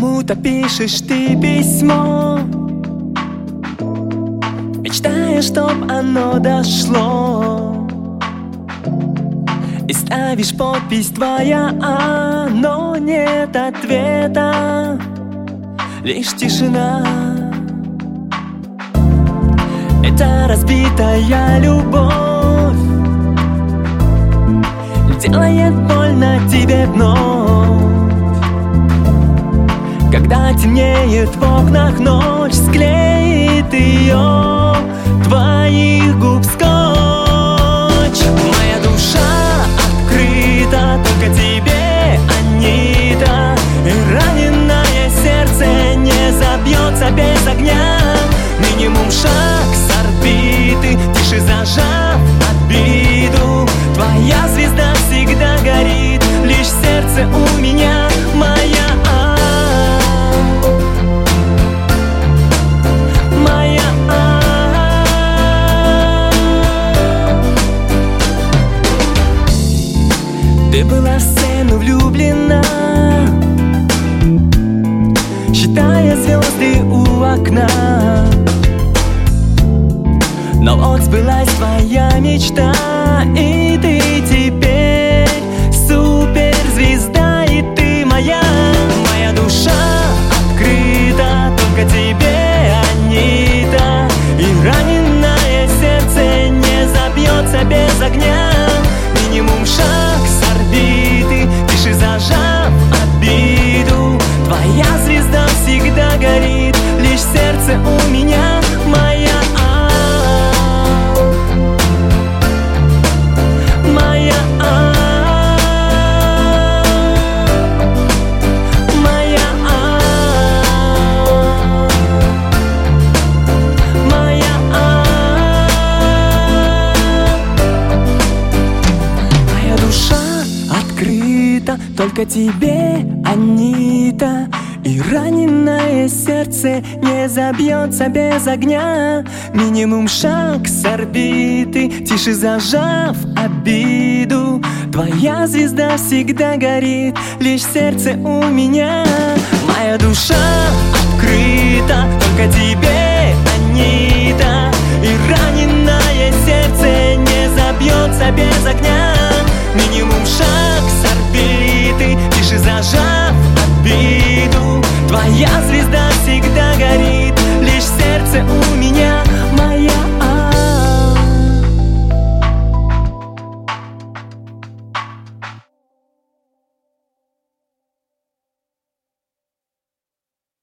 Кому-то пишешь ты письмо, мечтая, чтоб оно дошло, и ставишь подпись твоя, но нет ответа, лишь тишина. Это разбитая любовь делает больно тебе вновь. Когда темнеет в окнах ночь, склеит ее твоих губ скотч. Моя душа открыта только тебе, Анита, и раненое сердце не забьется без огня. Минимум шаг с орбиты, тише зажав обиду. Твоя звезда всегда горит, лишь сердце у меня моя. Ты была в сцену влюблена, считая звезды у окна. Но вот сбылась твоя мечта, и ты теперь суперзвезда, и ты моя. Моя душа открыта только тебе, Анита, и раненое сердце не забьется без огня. Минимум шаг с орбиты, тише зажав обиду. Твоя звезда всегда горит, лишь сердце у меня моя. Только тебе, Анита, и раненое сердце не забьется без огня. Минимум шаг с орбиты, тише зажав обиду. Твоя звезда всегда горит, лишь сердце у меня. Моя душа открыта только тебе, Анита, и раненое сердце не забьется без огня. Минимум шаг с орбиты, тише зажав обиду. Твоя звезда всегда горит, лишь сердце у меня.